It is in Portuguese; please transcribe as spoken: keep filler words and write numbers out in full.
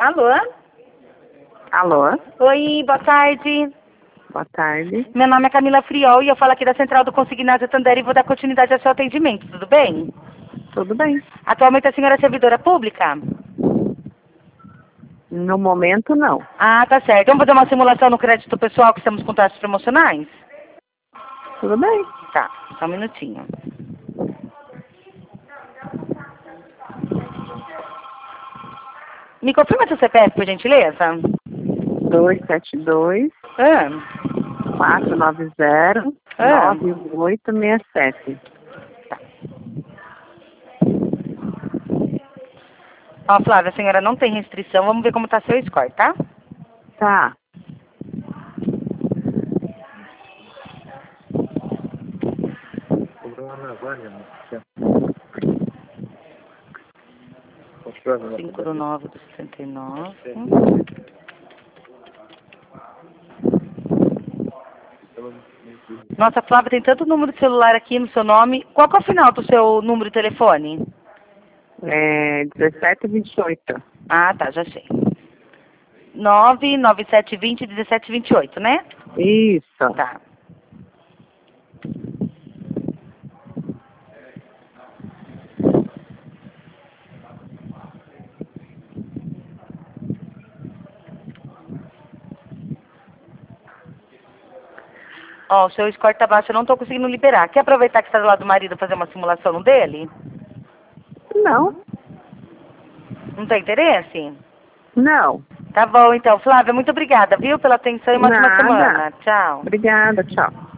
Alô? Alô? Oi, boa tarde. Boa tarde. Meu nome é Camila Friol e eu falo aqui da Central do Consignado Tandera e vou dar continuidade ao seu atendimento, tudo bem? Tudo bem. Atualmente a senhora é servidora pública? No momento, não. Ah, tá certo. Vamos fazer uma simulação no crédito pessoal que estamos com taxas promocionais? Tudo bem. Tá, só um minutinho. Me confirma seu C P F, por gentileza? dois sete dois, Ah, quatro nove zero, ah. nove oito seis sete. Ó, Flávia, a senhora não tem restrição. Vamos ver como tá seu score, tá? Tá. cinco nove do sessenta e nove. Nossa, Flávia, tem tanto número de celular aqui no seu nome. Qual que é o final do seu número de telefone? É dezessete vinte e oito. Ah, tá, já sei. nove nove sete dois zero um sete dois oito, né? Isso. Tá. Ó, o seu score tá baixo, eu não tô conseguindo liberar. Quer aproveitar que você tá do lado do marido e fazer uma simulação no dele? Não. Não tem interesse? Não. Tá bom, então. Flávia, muito obrigada, viu, pela atenção e uma ótima Nada. semana. Tchau. Obrigada, tchau.